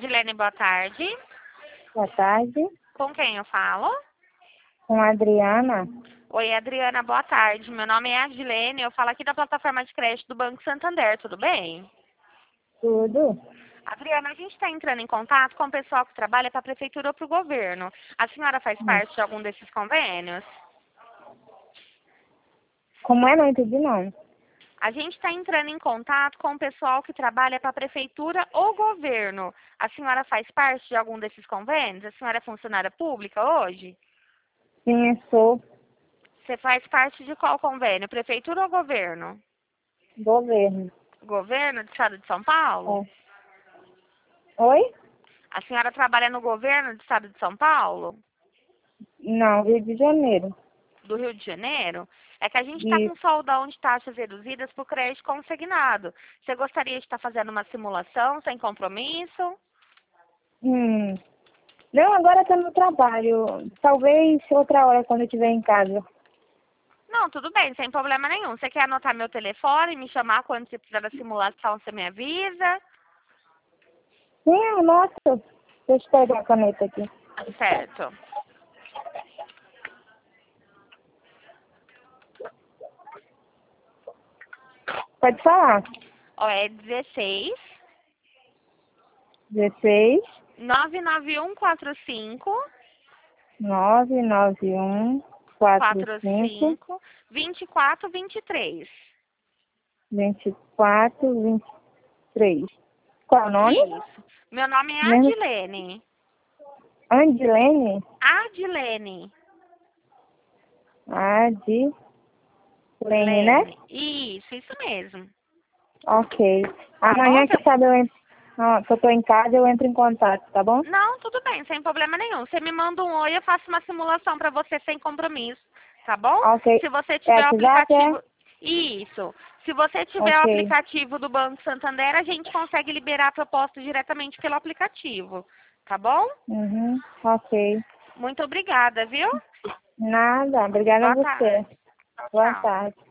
Adilene, boa tarde. Boa tarde, Com quem eu falo? com a Adriana. Oi, Adriana, boa tarde. Meu nome é Adilene, eu falo aqui da plataforma de crédito do Banco Santander, tudo bem? Tudo? Adriana, a gente está entrando em contato com o pessoal que trabalha para a prefeitura ou para o governo. A senhora faz parte de algum desses convênios? Como é? Não entendi, não. A gente está entrando em contato com o pessoal que trabalha para a prefeitura ou governo. A senhora faz parte de algum desses convênios? A senhora é funcionária pública hoje? Sim, eu sou Você faz parte de qual convênio? Prefeitura ou governo? governo. Governo do estado de São Paulo? É. Oi? A senhora trabalha no governo do estado de São Paulo? Não, Rio de Janeiro. Do Rio de Janeiro? É que a gente está com Isso. soldão de taxas reduzidas por crédito consignado. Você gostaria de estar fazendo uma simulação sem compromisso? Hum. Não, agora estou no trabalho. Talvez outra hora, quando eu estiver em casa. Não, tudo bem, sem problema nenhum. Você quer anotar meu telefone, me chamar quando você precisar da simulação, você me avisa? Sim, nossa. Deixa eu pegar a caneta aqui. Certo. Pode falar. Ó, é 16 16 99145 991 45 45 2423. 24 23. Qual é o nome? Isso. Meu nome é Mesmo? Adilene. Andilene? Adilene. Adilene, né? Lene. Isso mesmo. Ok. Tá bom? Amanhã, que sabe, que eu tô em casa, eu entro em contato, tá bom? Não, tudo bem, sem problema nenhum. Você me manda um oi, eu faço uma simulação para você sem compromisso, tá bom? Ok. Se você É tiver o WhatsApp, é? aplicativo... Isso. Se você tiver o Ok. aplicativo do Banco Santander, a gente consegue liberar a proposta diretamente pelo aplicativo, tá bom? Uhum. Ok. Muito obrigada, viu? Nada. Obrigada a Boa você. tarde. Tchau, Boa tchau. tarde.